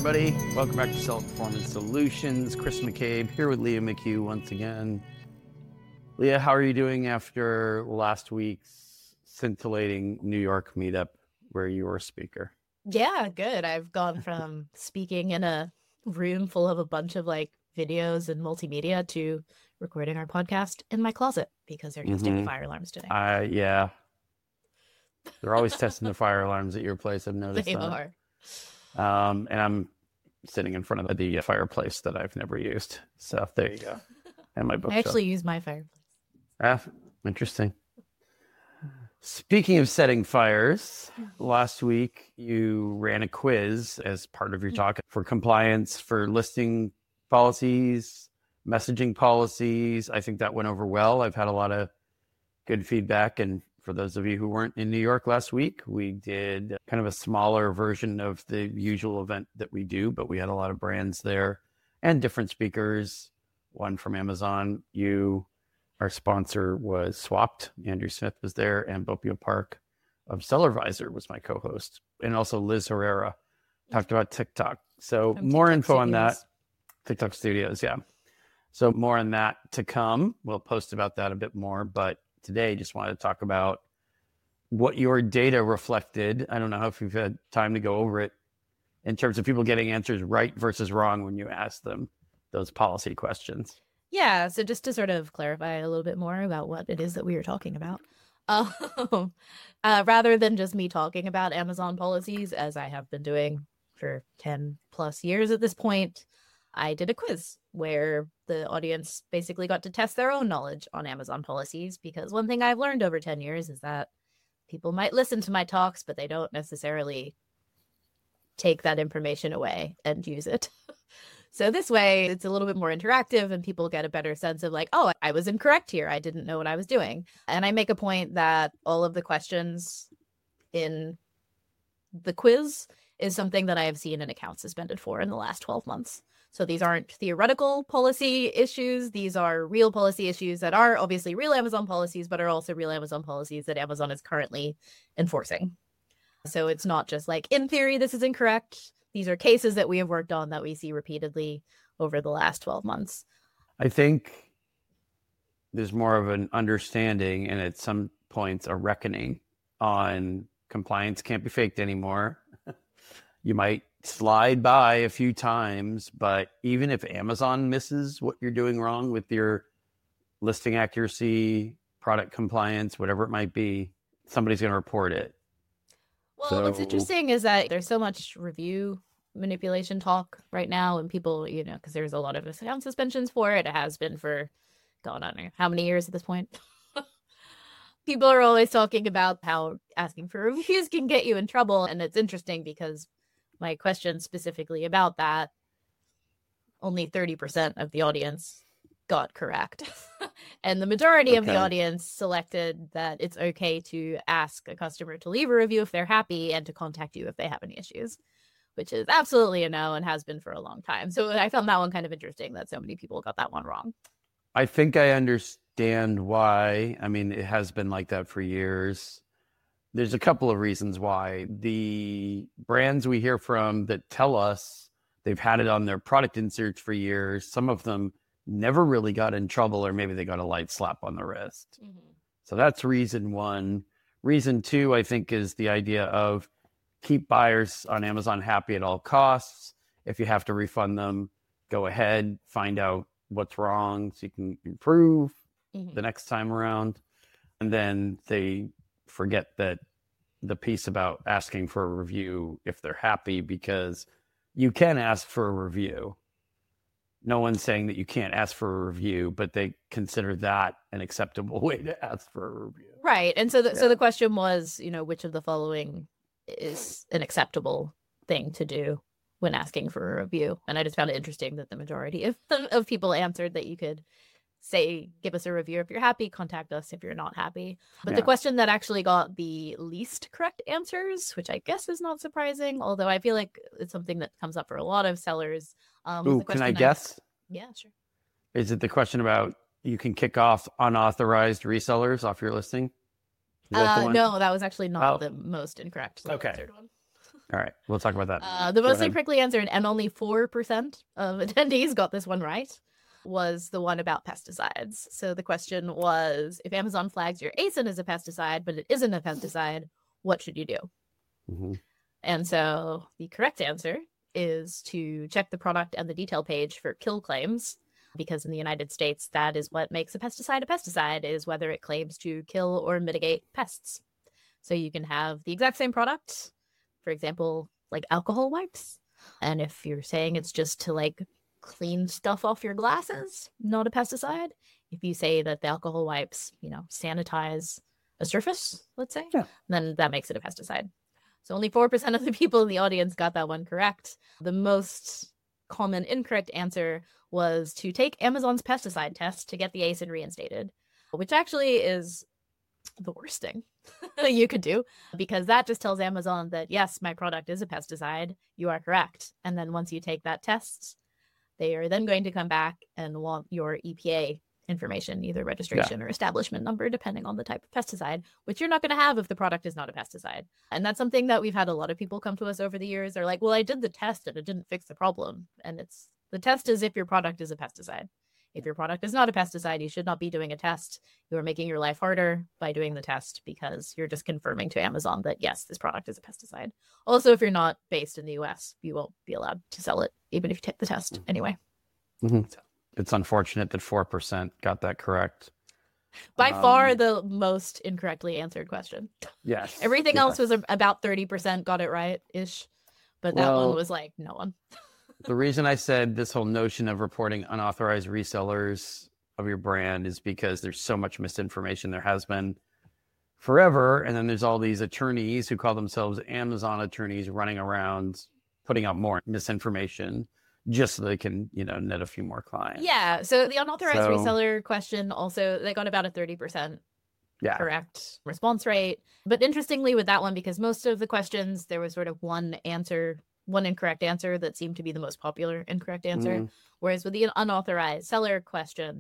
everybody. Welcome back to Seller Performance Solutions. Chris McCabe here with Leah McHugh once again. Leah, how are you doing after last week's scintillating New York meetup where you were a speaker? Yeah, good. I've gone from speaking in a room full of a bunch of videos and multimedia to recording our podcast in my closet because they're testing fire alarms today. Yeah. They're always testing the fire alarms at your place. I've noticed They that. are. And I'm sitting in front of the fireplace that I've never used. So there you go. And my bookshelf. I actually use my fireplace. Interesting. Speaking of setting fires, last week you ran a quiz as part of your talk for compliance for listing policies, messaging policies. I think that went over well. I've had a lot of good feedback. And for those of you who weren't in New York last week, we did kind of a smaller version of the usual event that we do, but we had a lot of brands there and different speakers. One from Amazon, our sponsor was Swapped. Andrew Smith was there, and Bopio Park of SellerVisor was my co-host. And also Liz Herrera talked about TikTok. So From more TikTok info on that. Studios. TikTok Studios, yeah. So more on that to come. We'll post about that a bit more. But today, just wanted to talk about what your data reflected. I don't know if you've had time to go over it in terms of people getting answers right versus wrong when you ask them those policy questions. Yeah, so just to sort of clarify a little bit more about what it is that we are talking about, rather than just me talking about Amazon policies, as I have been doing for 10 plus years at this point, I did a quiz where the audience basically got to test their own knowledge on Amazon policies, because one thing I've learned over 10 years is that people might listen to my talks, but they don't necessarily take that information away and use it. So this way, it's a little bit more interactive and people get a better sense of oh, I was incorrect here. I didn't know what I was doing. And I make a point that all of the questions in the quiz is something that I have seen an account suspended for in the last 12 months. So these aren't theoretical policy issues. These are real policy issues that are obviously real Amazon policies, but are also real Amazon policies that Amazon is currently enforcing. So it's not just in theory, this is incorrect. These are cases that we have worked on that we see repeatedly over the last 12 months. I think there's more of an understanding and at some points a reckoning on compliance can't be faked anymore. You might slide by a few times, but even if Amazon misses what you're doing wrong with your listing accuracy, product compliance, whatever it might be, somebody's going to report it. Well, what's interesting is that there's so much review manipulation talk right now, and people, because there's a lot of account suspensions for it. It has been for, God, I don't know how many years at this point. People are always talking about how asking for reviews can get you in trouble. And it's interesting because my question specifically about that, only 30% of the audience got correct. And the majority of the audience selected that it's okay to ask a customer to leave a review if they're happy and to contact you if they have any issues, which is absolutely a no and has been for a long time. So I found that one kind of interesting that so many people got that one wrong. I think I understand why. I mean, it has been like that for years. There's a couple of reasons why. The brands we hear from that tell us they've had it on their product inserts for years, some of them never really got in trouble, or maybe they got a light slap on the wrist. Mm-hmm. So that's reason one. Reason two, I think, is the idea of keep buyers on Amazon happy at all costs. If you have to refund them, go ahead, find out what's wrong so you can improve the next time around. And then they forget that the piece about asking for a review if they're happy, because you can ask for a review. No one's saying that you can't ask for a review, but they consider that an acceptable way to ask for a review. Right. And so the question was, which of the following is an acceptable thing to do when asking for a review? And I just found it interesting that the majority of people answered that you could say, give us a review if you're happy, contact us if you're not happy. But the question that actually got the least correct answers, which I guess is not surprising, although I feel like it's something that comes up for a lot of sellers. Can I guess? Yeah, sure. Is it the question about you can kick off unauthorized resellers off your listing? No, that was actually not the most incorrect answered one. All right, we'll talk about that. The Go most ahead. incorrectly answered, and only 4% of attendees got this one right, was the one about pesticides. So the question was, if Amazon flags your ASIN as a pesticide, but it isn't a pesticide, what should you do? Mm-hmm. And so the correct answer is to check the product and the detail page for kill claims, because in the United States, that is what makes a pesticide, is whether it claims to kill or mitigate pests. So you can have the exact same product, for example, like alcohol wipes. And if you're saying it's just to like clean stuff off your glasses, not a pesticide. If you say that the alcohol wipes, sanitize a surface, let's say, then that makes it a pesticide. So only 4% of the people in the audience got that one correct. The most common incorrect answer was to take Amazon's pesticide test to get the ASIN reinstated, which actually is the worst thing you could do, because that just tells Amazon that, yes, my product is a pesticide. You are correct. And then once you take that test, they are then going to come back and want your EPA information, either registration or establishment number, depending on the type of pesticide, which you're not going to have if the product is not a pesticide. And that's something that we've had a lot of people come to us over the years. They're like, well, I did the test and it didn't fix the problem. And the test is if your product is a pesticide. If your product is not a pesticide, you should not be doing a test. You are making your life harder by doing the test, because you're just confirming to Amazon that, yes, this product is a pesticide. Also, if you're not based in the US, you won't be allowed to sell it, even if you take the test anyway. Mm-hmm. It's unfortunate that 4% got that correct. By far the most incorrectly answered question. Yes. Everything else was about 30% got it right-ish, but that one was like no one. The reason I said this whole notion of reporting unauthorized resellers of your brand is because there's so much misinformation. There has been forever. And then there's all these attorneys who call themselves Amazon attorneys running around putting out more misinformation just so they can, net a few more clients. Yeah. So the unauthorized reseller question also, they got about a 30% correct response rate. But interestingly with that one, because most of the questions, there was sort of one incorrect answer that seemed to be the most popular incorrect answer. Whereas with the unauthorized seller question,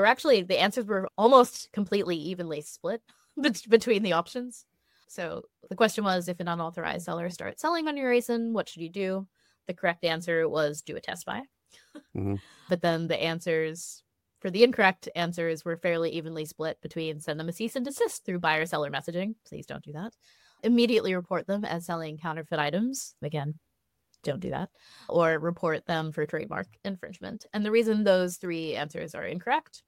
the answers were almost completely evenly split between the options. So the question was, if an unauthorized seller starts selling on your ASIN, what should you do? The correct answer was do a test buy. But then the answers for the incorrect answers were fairly evenly split between send them a cease and desist through buyer-seller messaging. Please don't do that. Immediately report them as selling counterfeit items. Again, don't do that. Or report them for trademark infringement. And the reason those three answers are incorrect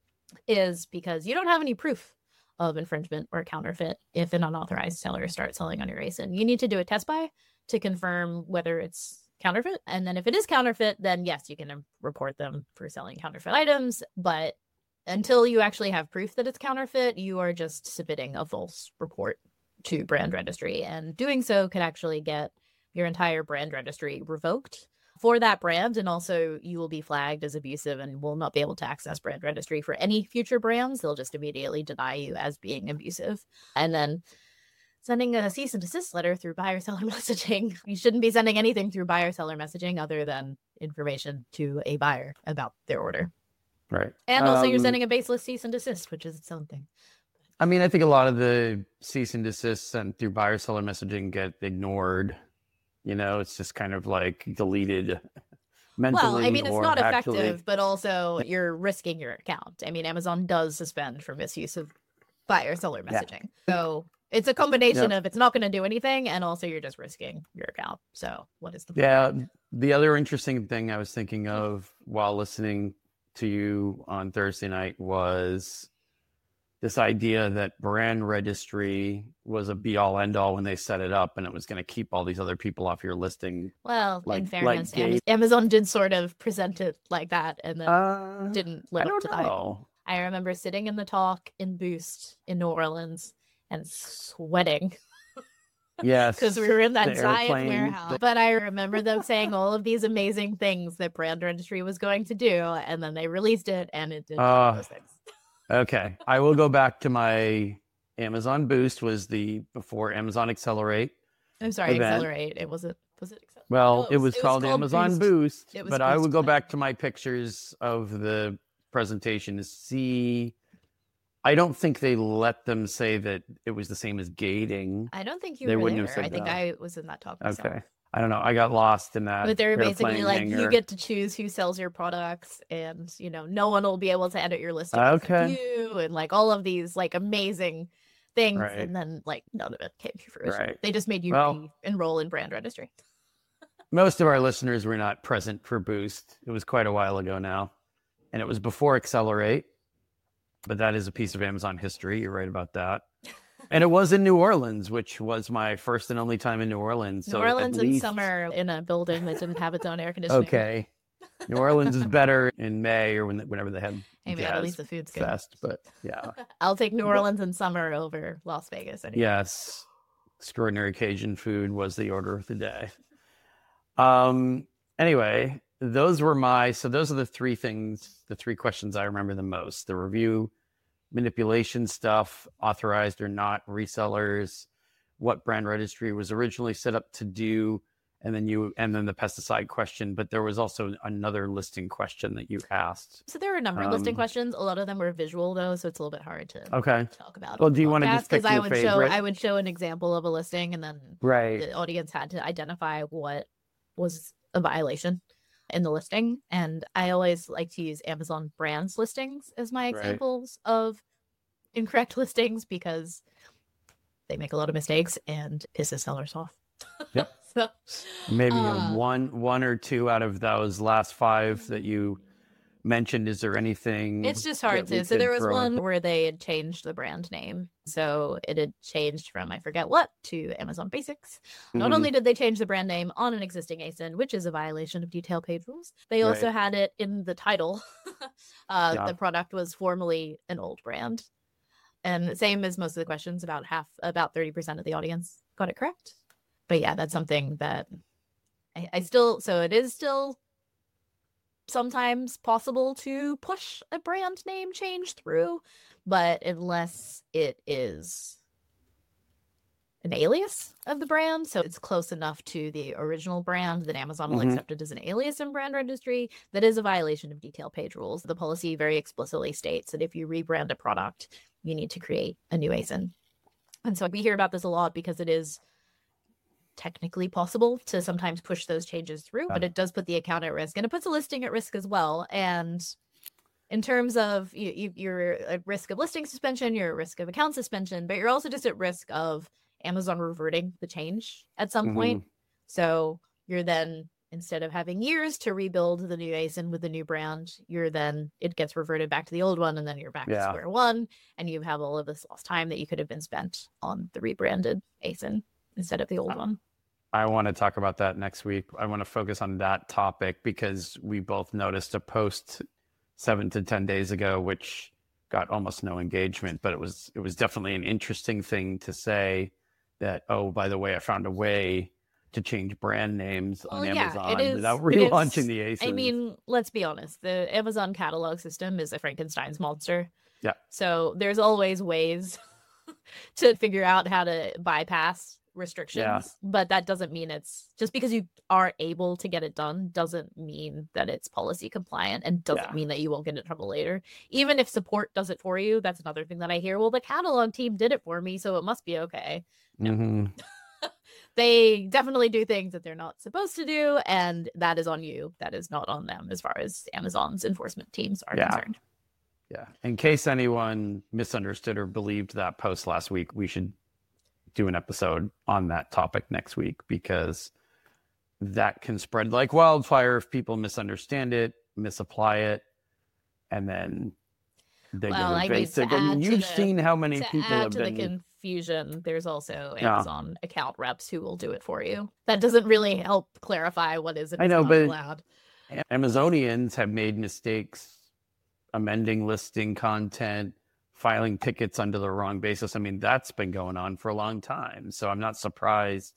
is because you don't have any proof of infringement or counterfeit if an unauthorized seller starts selling on your ASIN. You need to do a test buy to confirm whether it's counterfeit. And then if it is counterfeit, then yes, you can report them for selling counterfeit items. But until you actually have proof that it's counterfeit, you are just submitting a false report to brand registry. And doing so could actually get your entire brand registry revoked for that brand. And also you will be flagged as abusive and will not be able to access brand registry for any future brands. They'll just immediately deny you as being abusive. And then sending a cease and desist letter through buyer-seller messaging. You shouldn't be sending anything through buyer-seller messaging other than information to a buyer about their order. Right. And also you're sending a baseless cease and desist, which is its own thing. I mean, I think a lot of the cease and desist sent through buyer-seller messaging get ignored. It's just kind of like deleted mentally. Well, I mean, it's not effective, actually, but also you're risking your account. I mean, Amazon does suspend for misuse of buyer-seller messaging. So it's a combination of it's not going to do anything, and also you're just risking your account. So what is the point? Yeah. The other interesting thing I was thinking of while listening to you on Thursday night was this idea that brand registry was a be-all, end-all when they set it up, and it was going to keep all these other people off your listing. Well, in fairness, Amazon did sort of present it like that, and then didn't live up to that. I remember sitting in the talk in Boost in New Orleans and sweating. Yes. Because we were in that giant warehouse. But I remember them saying all of these amazing things that brand registry was going to do, and then they released it, and it didn't do those things. Okay. I will go back to my Amazon Boost was the before Amazon Accelerate. I'm sorry, event. Accelerate. Was it Accelerate? Well, it was called Amazon Boost, but I would go back to my pictures of the presentation to see I don't think they let them say that it was the same as gating. I don't think you They were wouldn't have there. said I think that. I was in that talk myself. Okay. I don't know. I got lost in that But they're basically airplane like, hangar. you get to choose who sells your products, and no one will be able to edit your listing except Okay. you, and like all of these like amazing things. Right. And then like none of it came to fruition. Right. They just made you Well, enroll in brand registry. most of our listeners were not present for Boost. It was quite a while ago now, and it was before Accelerate, but that is a piece of Amazon history. You're right about that. And it was in New Orleans, which was my first and only time in New Orleans. New So Orleans at in least... summer in a building that didn't have its own air conditioning. Okay. New Orleans is better in May or whenever they had Hey man, at least the food's good. Fest, but yeah. I'll take New Orleans in summer over Las Vegas. Anyway. Yes. Extraordinary Cajun food was the order of the day. Anyway, those are the three things, the three questions I remember the most: the review, manipulation stuff, authorized or not resellers, what brand registry was originally set up to do, and then the pesticide question. But there was also another listing question that you asked. So there were a number of listing questions. A lot of them were visual though, so it's a little bit hard to talk about. Well, do you want to just pick your favorite? I would show an example of a listing, and then the audience had to identify what was a violation in the listing. And I always like to use Amazon brands listings as my examples of incorrect listings, because they make a lot of mistakes and pisses sellers off. Yep. So, maybe one or two out of those last five that you mentioned. Is there anything? It's just hard to. So there was one where they had changed the brand name. So it had changed from I forget what to Amazon Basics. Not only did they change the brand name on an existing ASIN, which is a violation of detail page rules, they also had it in the title. The product was formerly an old brand. And same as most of the questions, about 30% of the audience got it correct. But yeah, that's something that it is still sometimes possible to push a brand name change through, but unless it is an alias of the brand, so it's close enough to the original brand that Amazon will accept it as an alias in brand registry, that is a violation of detail page rules. The policy very explicitly states that if you rebrand a product, you need to create a new ASIN. And so we hear about this a lot because it is technically possible to sometimes push those changes through, but it does put the account at risk, and it puts a listing at risk as well. And in terms of you're at risk of listing suspension, you're at risk of account suspension, but you're also just at risk of Amazon reverting the change at some point. So you're then, instead of having years to rebuild the new ASIN with the new brand, it gets reverted back to the old one, and then you're back to square one, and you have all of this lost time that you could have been spent on the rebranded ASIN instead of the old one. I want to talk about that next week. I want to focus on that topic because we both noticed a post 7 to 10 days ago, which got almost no engagement, but it was definitely an interesting thing to say that, oh, by the way, I found a way to change brand names on Amazon without relaunching the ASIN. I mean, let's be honest. The Amazon catalog system is a Frankenstein's monster. Yeah. So there's always ways to figure out how to bypass restrictions, but that doesn't mean it's just because you are able to get it done doesn't mean that it's policy compliant, and doesn't mean that you won't get in trouble later. Even if support does it for you, that's another thing that I hear. Well, the catalog team did it for me, so it must be okay. No. They definitely do things that they're not supposed to do, and that is on you. That is not on them as far as Amazon's enforcement teams are concerned. Yeah. In case anyone misunderstood or believed that post last week, we should do an episode on that topic next week, because that can spread like wildfire if people misunderstand it, misapply it, and then they go to basic. And you've seen how many people have been... the confusion, there's also Amazon account reps who will do it for you. That doesn't really help clarify what is and is not allowed. Amazonians have made mistakes amending listing content, filing tickets under the wrong basis. I mean, that's been going on for a long time. So I'm not surprised.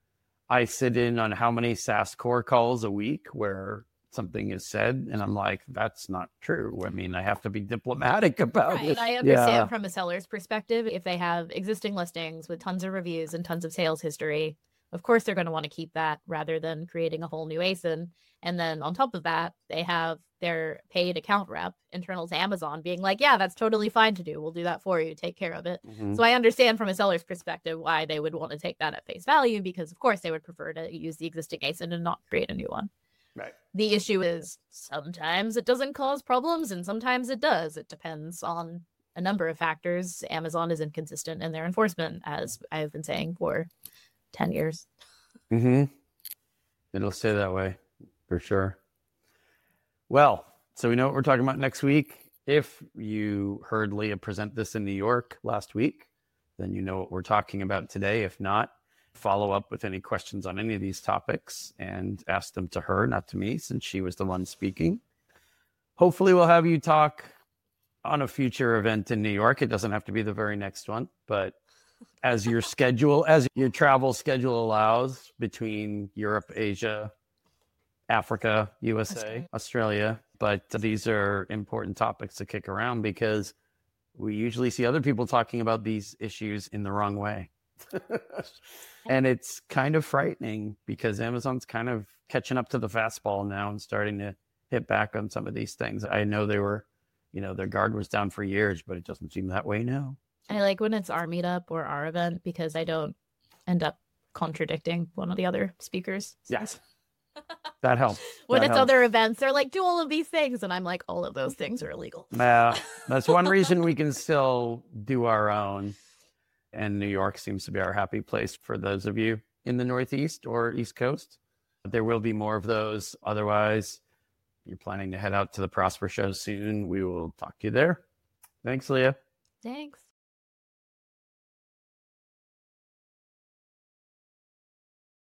I sit in on how many SaaS core calls a week where something is said, and I'm like, that's not true. I mean, I have to be diplomatic about it. I understand from a seller's perspective, if they have existing listings with tons of reviews and tons of sales history, Of course, they're going to want to keep that rather than creating a whole new ASIN. And then on top of that, they have their paid account rep internal to Amazon being like, yeah, that's totally fine to do. We'll do that for you. Take care of it. Mhm. So I understand from a seller's perspective why they would want to take that at face value, because of course they would prefer to use the existing ASIN and not create a new one. Right. The issue is sometimes it doesn't cause problems and sometimes it does. It depends on a number of factors. Amazon is inconsistent in their enforcement, as I've been saying for 10 years. Mm-hmm. It'll stay that way for sure. Well, so we know what we're talking about next week. If you heard Leah present this in New York last week, then you know what we're talking about today. If not, follow up with any questions on any of these topics and ask them to her, not to me, since she was the one speaking. Hopefully we'll have you talk on a future event in New York. It doesn't have to be the very next one, but as your travel schedule allows between Europe, Asia, Africa, USA, Australia. But these are important topics to kick around because we usually see other people talking about these issues in the wrong way. And it's kind of frightening because Amazon's kind of catching up to the fastball now and starting to hit back on some of these things. I know they were, their guard was down for years, but it doesn't seem that way now. I like when it's our meetup or our event because I don't end up contradicting one of the other speakers. Yes. That helps. When it's other events, they're like, do all of these things. And I'm like, all of those things are illegal. That's one reason we can still do our own. And New York seems to be our happy place for those of you in the Northeast or East Coast. There will be more of those. Otherwise, you're planning to head out to the Prosper Show soon. We will talk to you there. Thanks, Leah. Thanks.